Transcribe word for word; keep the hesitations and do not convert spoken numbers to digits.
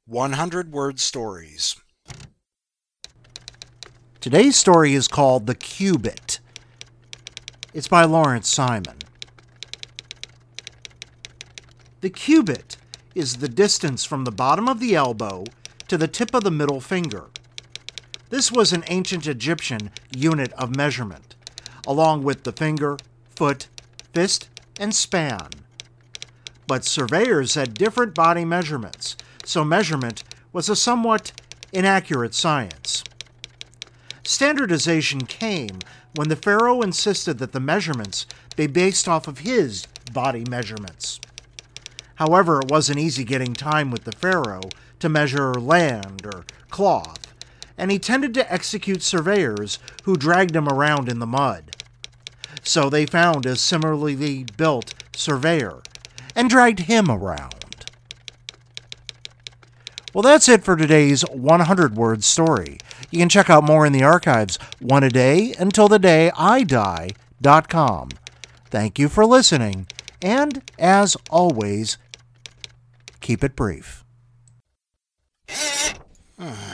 one hundred word stories. Today's story is called The Cubit. It's by Lawrence Simon. The cubit is the distance from the bottom of the elbow to the tip of the middle finger. This was an ancient Egyptian unit of measurement, along with the finger, foot, fist, and span. But surveyors had different body measurements, so measurement was a somewhat inaccurate science. Standardization came when the pharaoh insisted that the measurements be based off of his body measurements. However, it wasn't easy getting time with the pharaoh to measure land or cloth, and he tended to execute surveyors who dragged him around in the mud. So they found a similarly built surveyor and dragged him around. Well, that's it for today's one hundred word story. You can check out more in the archives, one a day until the day I die dot com. Thank you for listening, and as always, keep it brief.